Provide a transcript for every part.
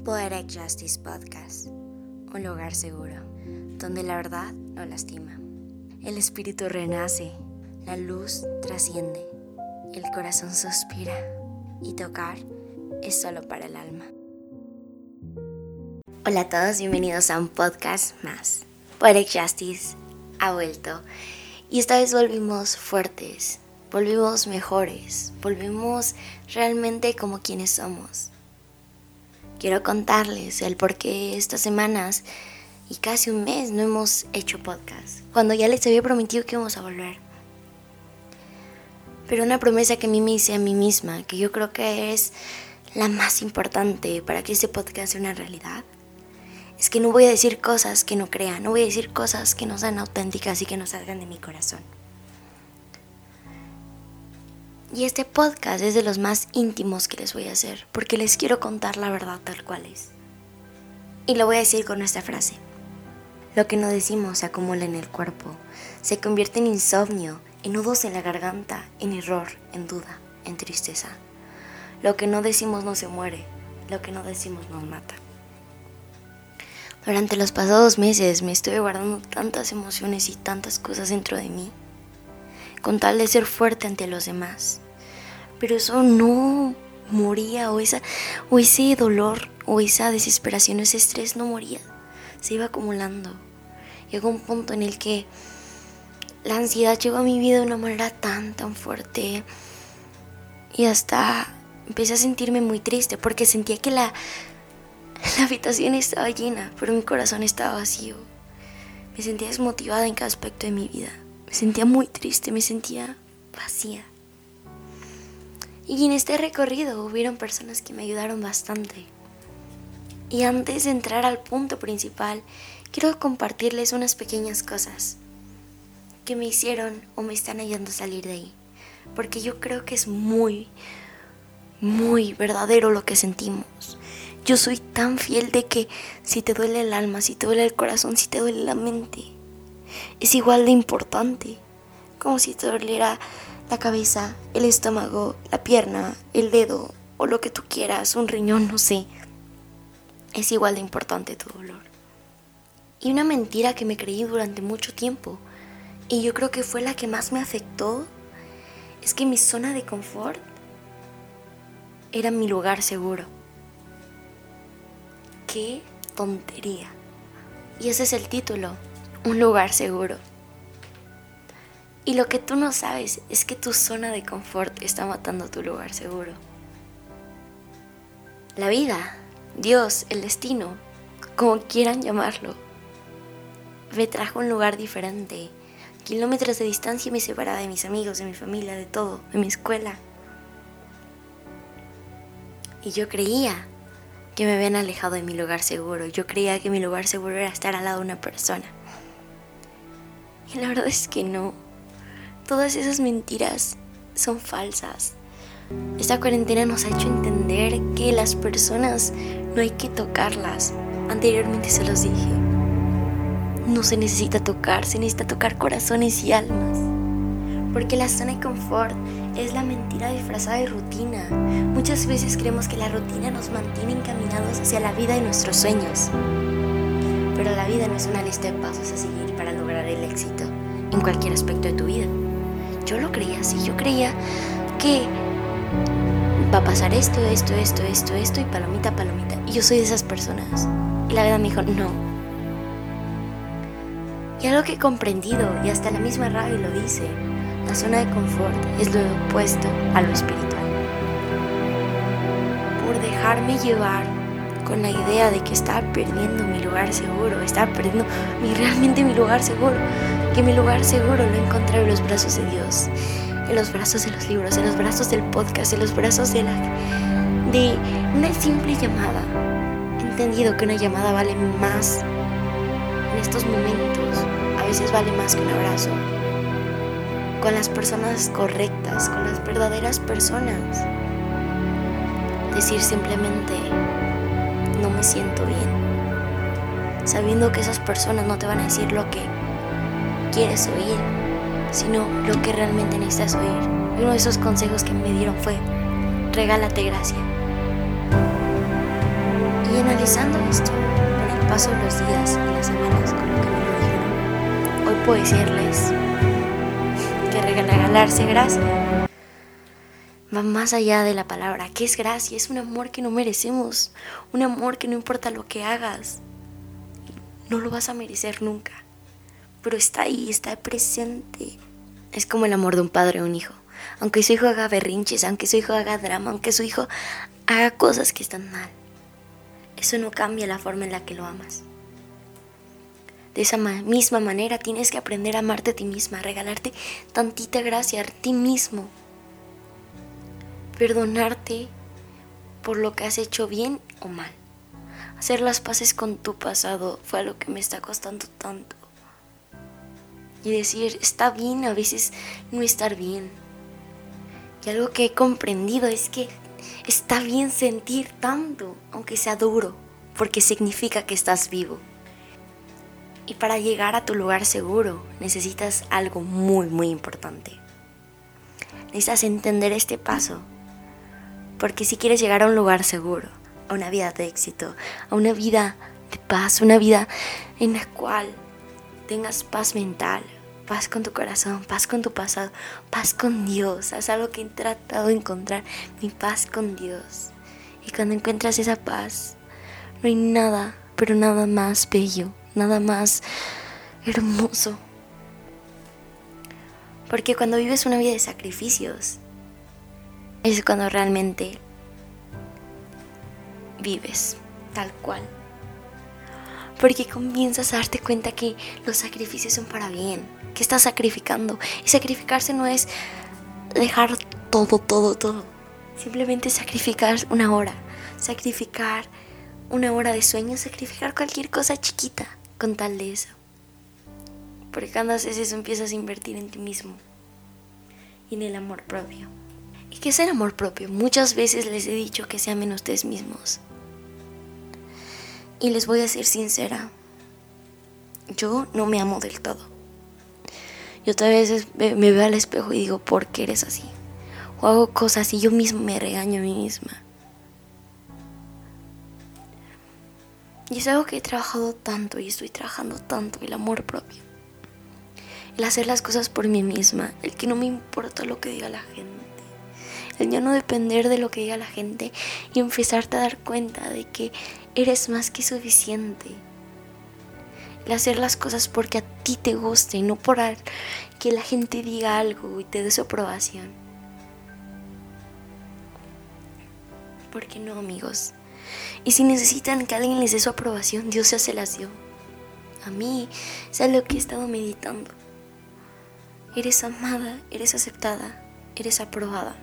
Poetic Justice Podcast, un lugar seguro, donde la verdad no lastima. El espíritu renace, la luz trasciende, el corazón suspira y tocar es solo para el alma. Hola a todos, bienvenidos a un podcast más. Poetic Justice ha vuelto y esta vez volvimos fuertes, volvimos mejores, volvimos realmente como quienes somos. Quiero contarles el por qué estas semanas y casi un mes no hemos hecho podcast, cuando ya les había prometido que íbamos a volver. Pero una promesa que a mí me hice a mí misma, que yo creo que es la más importante para que este podcast sea una realidad, es que no voy a decir cosas que no crea, no voy a decir cosas que no sean auténticas y que no salgan de mi corazón. Y este podcast es de los más íntimos que les voy a hacer, porque les quiero contar la verdad tal cual es. Y lo voy a decir con esta frase: lo que no decimos se acumula en el cuerpo, se convierte en insomnio, en nudos en la garganta, en error, en duda, en tristeza. Lo que no decimos no se muere, lo que no decimos nos mata. Durante los pasados meses me estuve guardando tantas emociones y tantas cosas dentro de mí, con tal de ser fuerte ante los demás. Pero eso no moría, o ese dolor, o esa desesperación, ese estrés no moría. Se iba acumulando. Llegó un punto en el que la ansiedad llegó a mi vida de una manera tan fuerte. Y hasta empecé a sentirme muy triste, porque sentía que la habitación estaba llena, pero mi corazón estaba vacío. Me sentía desmotivada en cada aspecto de mi vida. Me sentía muy triste, me sentía vacía. Y en este recorrido hubieron personas que me ayudaron bastante. Y antes de entrar al punto principal, quiero compartirles unas pequeñas cosas que me hicieron o me están ayudando a salir de ahí. Porque yo creo que es muy verdadero lo que sentimos. Yo soy tan fiel de que si te duele el alma, si te duele el corazón, si te duele la mente, es igual de importante, como si te doliera la cabeza, el estómago, la pierna, el dedo o lo que tú quieras, un riñón, no sé. Es igual de importante tu dolor. Y una mentira que me creí durante mucho tiempo, y yo creo que fue la que más me afectó, es que mi zona de confort era mi lugar seguro. ¡Qué tontería! Y ese es el título, un lugar seguro. Y lo que tú no sabes es que tu zona de confort está matando tu lugar seguro. La vida, Dios, el destino, como quieran llamarlo, me trajo a un lugar diferente. Kilómetros de distancia me separaba de mis amigos, de mi familia, de todo, de mi escuela. Y yo creía que me habían alejado de mi lugar seguro. Yo creía que mi lugar seguro era estar al lado de una persona. Y la verdad es que no. Todas esas mentiras son falsas. Esta cuarentena nos ha hecho entender que las personas no hay que tocarlas. Anteriormente se los dije. No se necesita tocar, se necesita tocar corazones y almas. Porque la zona de confort es la mentira disfrazada de rutina. Muchas veces creemos que la rutina nos mantiene encaminados hacia la vida de nuestros sueños. Pero la vida no es una lista de pasos a seguir para lograr el éxito en cualquier aspecto de tu vida. Yo lo creía así, yo creía que va a pasar esto y palomita. Y yo soy de esas personas. Y la vida me dijo, no. Y algo que he comprendido, y hasta la misma radio lo dice, la zona de confort es lo opuesto a lo espiritual. Por dejarme llevar con la idea de que estaba perdiendo mi lugar seguro, estaba perdiendo realmente mi lugar seguro, que mi lugar seguro lo encontré en los brazos de Dios, en los brazos de los libros, en los brazos del podcast, en los brazos de una simple llamada. He entendido que una llamada vale más en estos momentos, a veces vale más que un abrazo, con las personas correctas, con las verdaderas personas. Decir simplemente, no me siento bien, sabiendo que esas personas no te van a decir lo que quieres oír, sino lo que realmente necesitas oír. Y uno de esos consejos que me dieron fue: regálate gracia. Y analizando esto, con el paso de los días y las semanas, con lo que me lo dijeron, hoy puedo decirles que regalarse gracia va más allá de la palabra. ¿Qué es gracia? Es un amor que no merecemos, un amor que no importa lo que hagas, no lo vas a merecer nunca, pero está ahí, está presente. Es como el amor de un padre a un hijo. Aunque su hijo haga berrinches, aunque su hijo haga drama, aunque su hijo haga cosas que están mal, eso no cambia la forma en la que lo amas. De esa misma manera tienes que aprender a amarte a ti misma, a regalarte tantita gracia a ti mismo. Perdonarte por lo que has hecho bien o mal. Hacer las paces con tu pasado fue algo que me está costando tanto. Y decir, está bien a veces no estar bien. Y algo que he comprendido es que está bien sentir tanto, aunque sea duro, porque significa que estás vivo. Y para llegar a tu lugar seguro necesitas algo muy, muy importante. Necesitas entender este paso. Porque si quieres llegar a un lugar seguro, a una vida de éxito, a una vida de paz, una vida en la cual tengas paz mental, paz con tu corazón, paz con tu pasado, paz con Dios. Es algo que he tratado de encontrar, mi paz con Dios. Y cuando encuentras esa paz, no hay nada, pero nada más bello, nada más hermoso. Porque cuando vives una vida de sacrificios, es cuando realmente vives tal cual. Porque comienzas a darte cuenta que los sacrificios son para bien, que estás sacrificando. Y sacrificarse no es dejar todo. Simplemente sacrificar una hora de sueño, sacrificar cualquier cosa chiquita con tal de eso. Porque cuando haces eso empiezas a invertir en ti mismo y en el amor propio. ¿Y qué es el amor propio? Muchas veces les he dicho que se amen ustedes mismos. Y les voy a ser sincera, yo no me amo del todo. Yo otras veces me veo al espejo y digo, ¿por qué eres así? O hago cosas y yo mismo me regaño a mí misma. Y es algo que he trabajado tanto y estoy trabajando tanto, el amor propio. El hacer las cosas por mí misma, el que no me importa lo que diga la gente. El ya no depender de lo que diga la gente y empezarte a dar cuenta de que eres más que suficiente. El hacer las cosas porque a ti te guste y no por que la gente diga algo y te dé su aprobación. ¿Por qué no, amigos? Y si necesitan que alguien les dé su aprobación, Dios ya se las dio. A mí es algo que he estado meditando. Eres amada, eres aceptada, eres aprobada.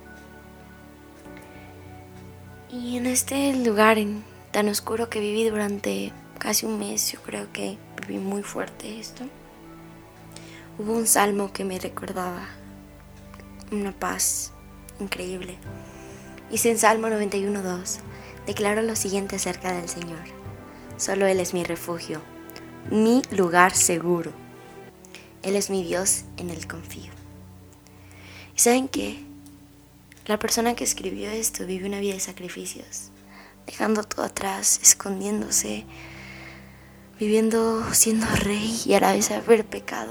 Y en este lugar tan oscuro que viví durante casi un mes, yo creo que viví muy fuerte esto. Hubo un salmo que me recordaba una paz increíble. Dice en Salmo 91:2, declaro lo siguiente acerca del Señor. Solo Él es mi refugio, mi lugar seguro. Él es mi Dios, en Él confío. ¿Y saben qué? La persona que escribió esto vive una vida de sacrificios, dejando todo atrás, escondiéndose, viviendo siendo rey y a la vez haber pecado.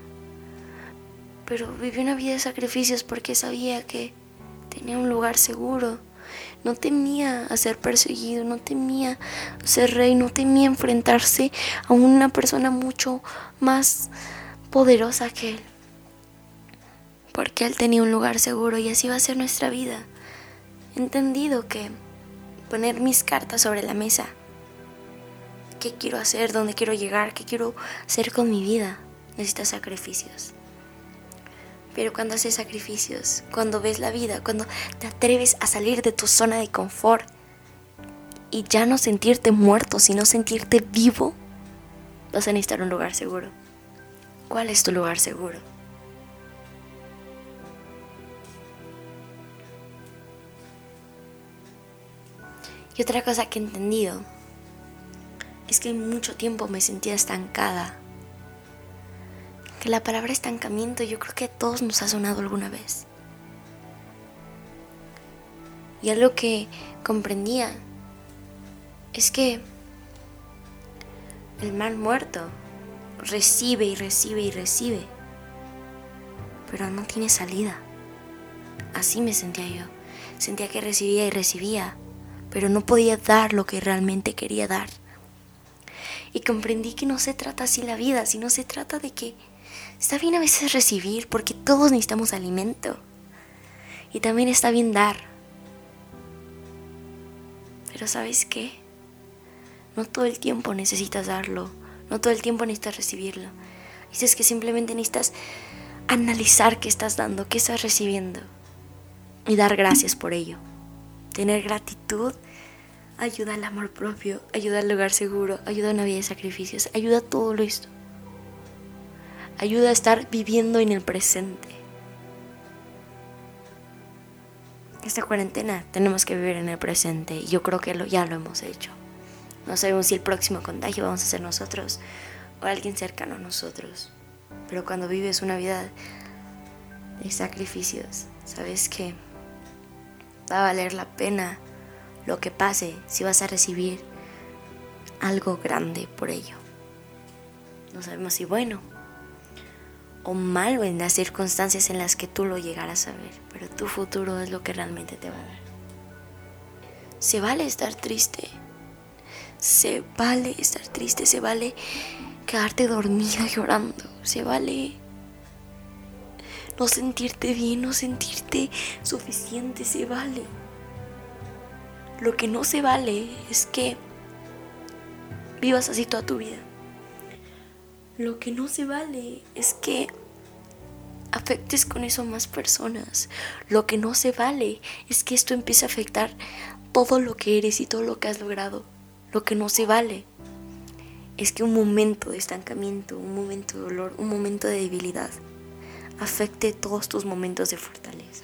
Pero vivió una vida de sacrificios porque sabía que tenía un lugar seguro. No temía a ser perseguido, no temía ser rey, no temía enfrentarse a una persona mucho más poderosa que él. Porque él tenía un lugar seguro y así va a ser nuestra vida. He entendido que poner mis cartas sobre la mesa, qué quiero hacer, dónde quiero llegar, qué quiero hacer con mi vida, necesita sacrificios. Pero cuando haces sacrificios, cuando ves la vida, cuando te atreves a salir de tu zona de confort y ya no sentirte muerto, sino sentirte vivo, vas a necesitar un lugar seguro. ¿Cuál es tu lugar seguro? Y otra cosa que he entendido es que mucho tiempo me sentía estancada. Que la palabra estancamiento yo creo que a todos nos ha sonado alguna vez. Y algo que comprendía es que el mal muerto recibe y recibe y recibe, pero no tiene salida. Así me sentía yo. Sentía que recibía y recibía, pero no podía dar lo que realmente quería dar. Y comprendí que no se trata así la vida, sino se trata de que está bien a veces recibir, porque todos necesitamos alimento. Y también está bien dar. Pero ¿sabes qué? No todo el tiempo necesitas darlo, no todo el tiempo necesitas recibirlo. Dices que simplemente necesitas analizar qué estás dando, qué estás recibiendo y dar gracias por ello. Tener gratitud ayuda al amor propio, ayuda al lugar seguro, ayuda a una vida de sacrificios, ayuda a todo esto. Ayuda a estar viviendo en el presente. Esta cuarentena tenemos que vivir en el presente y yo creo que ya lo hemos hecho. No sabemos si el próximo contagio vamos a ser nosotros o alguien cercano a nosotros. Pero cuando vives una vida de sacrificios, sabes que va a valer la pena lo que pase si vas a recibir algo grande por ello. No sabemos si bueno o malo en las circunstancias en las que tú lo llegarás a ver, pero tu futuro es lo que realmente te va a dar. Se vale estar triste. Se vale estar triste, se vale quedarte dormida llorando, se vale no sentirte bien, no sentirte suficiente, se vale. Lo que no se vale es que vivas así toda tu vida. Lo que no se vale es que afectes con eso a más personas. Lo que no se vale es que esto empiece a afectar todo lo que eres y todo lo que has logrado. Lo que no se vale es que un momento de estancamiento, un momento de dolor, un momento de debilidad afecte todos tus momentos de fortaleza.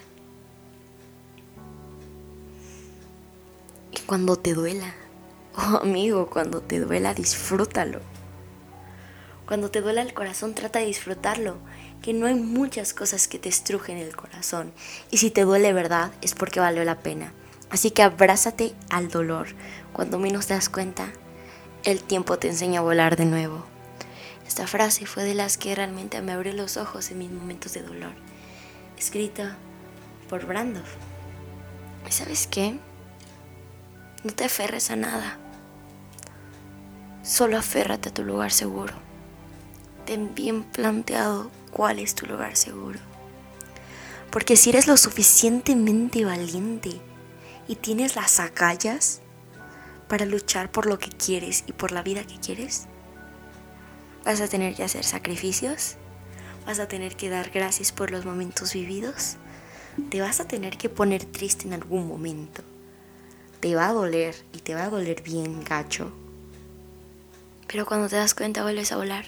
Y cuando te duela, oh amigo, cuando te duela, disfrútalo. Cuando te duela el corazón, trata de disfrutarlo, que no hay muchas cosas que te estrujen el corazón. Y si te duele verdad, es porque valió la pena. Así que abrázate al dolor. Cuando menos te das cuenta, el tiempo te enseña a volar de nuevo. Esta frase fue de las que realmente me abrió los ojos en mis momentos de dolor. Escrita por Brandon. ¿Y sabes qué? No te aferres a nada. Solo aférrate a tu lugar seguro. Ten bien planteado cuál es tu lugar seguro. Porque si eres lo suficientemente valiente y tienes las agallas para luchar por lo que quieres y por la vida que quieres, vas a tener que hacer sacrificios, vas a tener que dar gracias por los momentos vividos, te vas a tener que poner triste en algún momento, te va a doler y te va a doler bien gacho, pero cuando te das cuenta vuelves a volar.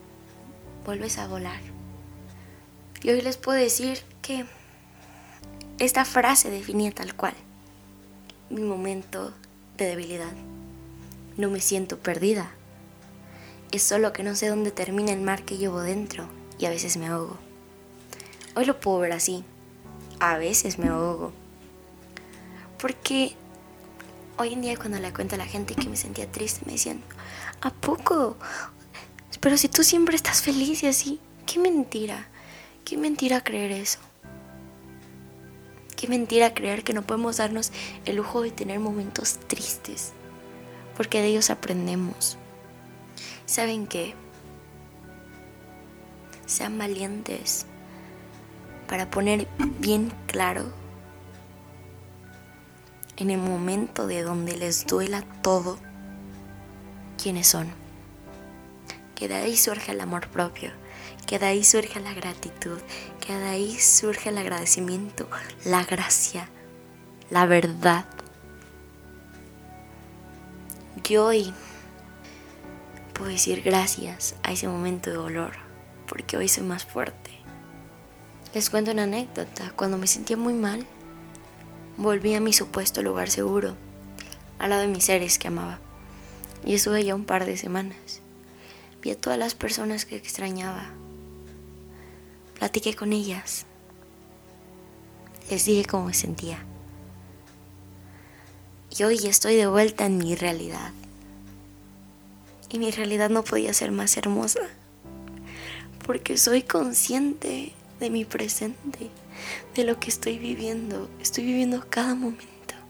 Y hoy les puedo decir que esta frase definía tal cual mi momento de debilidad. No me siento perdida. Es solo que no sé dónde termina el mar que llevo dentro y a veces me ahogo. Hoy lo puedo ver así. A veces me ahogo. Porque hoy en día cuando le cuento a la gente que me sentía triste, me decían, ¿a poco? Pero si tú siempre estás feliz y así, qué mentira creer eso. Qué mentira creer que no podemos darnos el lujo de tener momentos tristes, porque de ellos aprendemos. ¿Saben qué? Sean valientes para poner bien claro en el momento de donde les duela todo quiénes son. Que de ahí surge el amor propio, que de ahí surge la gratitud, que de ahí surge el agradecimiento, la gracia, la verdad. Yo hoy puedo decir gracias a ese momento de dolor, porque hoy soy más fuerte. Les cuento una anécdota. Cuando me sentía muy mal, volví a mi supuesto lugar seguro, al lado de mis seres que amaba. Y estuve ya un par de semanas. Vi a todas las personas que extrañaba. Platiqué con ellas. Les dije cómo me sentía. Y hoy estoy de vuelta en mi realidad. Y mi realidad no podía ser más hermosa. Porque soy consciente de mi presente, de lo que estoy viviendo. Estoy viviendo cada momento.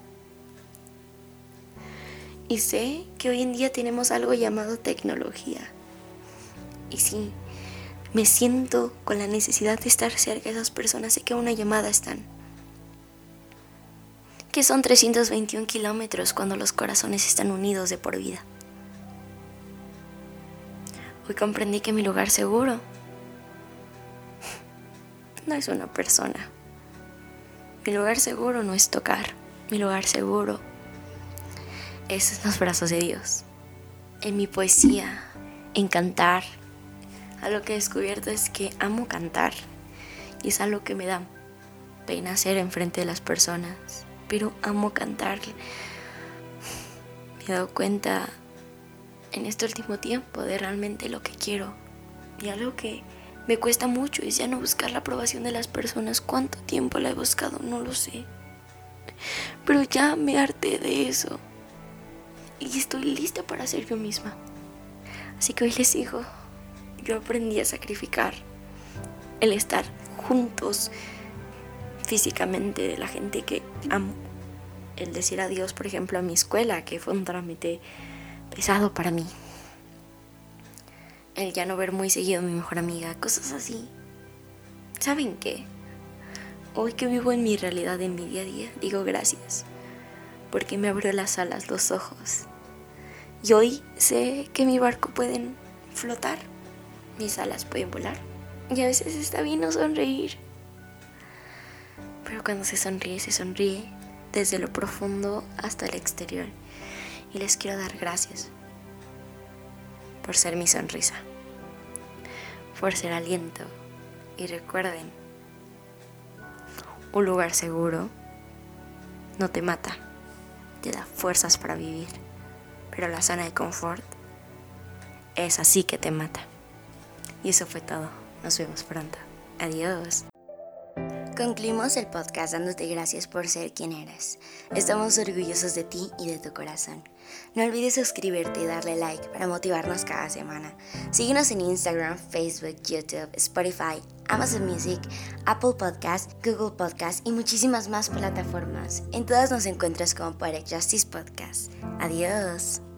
Y sé que hoy en día tenemos algo llamado tecnología. Y sí, me siento con la necesidad de estar cerca de esas personas. Sé que a una llamada están. Que son 321 kilómetros cuando los corazones están unidos de por vida. Hoy comprendí que mi lugar seguro no es una persona. Mi lugar seguro no es tocar. Mi lugar seguro es en los brazos de Dios. En mi poesía, en cantar. Algo que he descubierto es que amo cantar. Y es algo que me da pena hacer enfrente de las personas. Pero amo cantar. Me he dado cuenta en este último tiempo de realmente lo que quiero. Y algo que me cuesta mucho es ya no buscar la aprobación de las personas. ¿Cuánto tiempo la he buscado? No lo sé. Pero ya me harté de eso. Y estoy lista para ser yo misma. Así que hoy les digo, yo aprendí a sacrificar el estar juntos físicamente de la gente que amo. El decir adiós, por ejemplo, a mi escuela, que fue un trámite pesado para mí. El ya no ver muy seguido a mi mejor amiga, cosas así. ¿Saben qué? Hoy que vivo en mi realidad, en mi día a día, digo gracias. Porque me abrió las alas, los ojos. Y hoy sé que mi barco puede flotar. Mis alas pueden volar. Y a veces está bien no sonreír. Pero cuando se sonríe desde lo profundo hasta el exterior. Y les quiero dar gracias por ser mi sonrisa, por ser aliento. Y recuerden, un lugar seguro no te mata, te da fuerzas para vivir. Pero la zona de confort es así que te mata. Y eso fue todo. Nos vemos pronto. Adiós. Concluimos el podcast dándote gracias por ser quien eres. Estamos orgullosos de ti y de tu corazón. No olvides suscribirte y darle like para motivarnos cada semana. Síguenos en Instagram, Facebook, YouTube, Spotify, Amazon Music, Apple Podcast, Google Podcast y muchísimas más plataformas. En todas nos encuentras como Poetic Justice Podcast. Adiós.